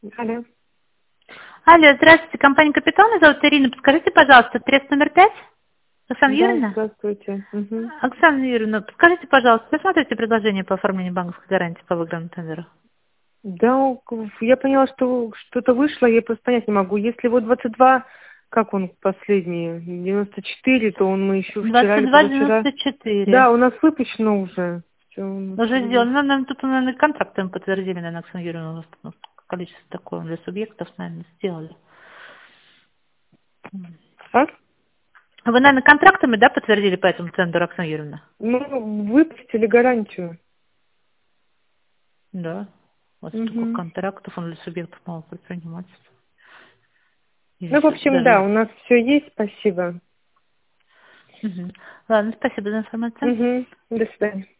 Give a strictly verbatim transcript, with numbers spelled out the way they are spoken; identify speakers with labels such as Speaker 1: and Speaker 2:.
Speaker 1: Алло.
Speaker 2: Алло, здравствуйте, компания «Капитал», меня зовут Ирина. Подскажите, пожалуйста, трест номер пять? Оксана
Speaker 1: Да,
Speaker 2: Юрьевна?
Speaker 1: здравствуйте. Мгм.
Speaker 2: Оксана Юрьевна, подскажите, пожалуйста, вы смотрите предложение по оформлению банковской гарантии по выигранному тендеру?
Speaker 1: Да, у- я поняла, что что-то вышло, я просто понять не могу. Если вот двадцать два, как он последний, девяносто четыре, то он мы еще вчера или
Speaker 2: двадцать два
Speaker 1: позавчера.
Speaker 2: девяносто четыре.
Speaker 1: Да, у нас выпущено уже. Всё,
Speaker 2: Уже
Speaker 1: ничего.
Speaker 2: сделано. Ну, наверное, тут, наверное, контрактом подтвердили, наверное, Оксана Юрьевна, у нас ну, количество такое для субъектов, наверное, сделали.
Speaker 1: А?
Speaker 2: Вы, наверное, контрактами, да, подтвердили по этому тендеру, Оксана Юрьевна?
Speaker 1: Ну, выпустили гарантию.
Speaker 2: Да. У вас такой
Speaker 1: Мгм.
Speaker 2: контрактов, он для субъектов малого предпринимательства. Или
Speaker 1: Ну, в
Speaker 2: сейчас
Speaker 1: общем, да,
Speaker 2: даже...
Speaker 1: у нас все есть, спасибо.
Speaker 2: Мгм. Ладно, спасибо за информацию.
Speaker 1: Угу. До свидания.